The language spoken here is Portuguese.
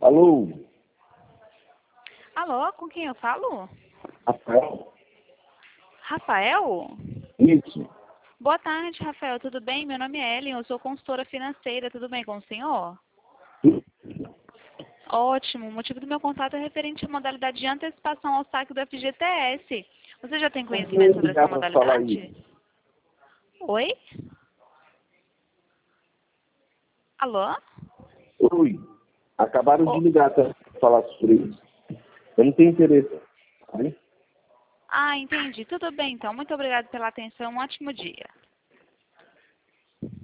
Alô? Alô, com quem eu falo? Rafael? Rafael? Isso. Boa tarde, Rafael. Tudo bem? Meu nome é Ellen, eu sou consultora financeira. Tudo bem com o senhor? Ótimo. O motivo do meu contato é referente à modalidade de antecipação ao saque do FGTS. Você já tem conhecimento sobre essa modalidade? Oi? Alô? Oi. Acabaram de ligar para falar sobre isso. Eu não tenho interesse. Tá bem? Ah, entendi. Tudo bem, então. Muito obrigada pela atenção. Um ótimo dia.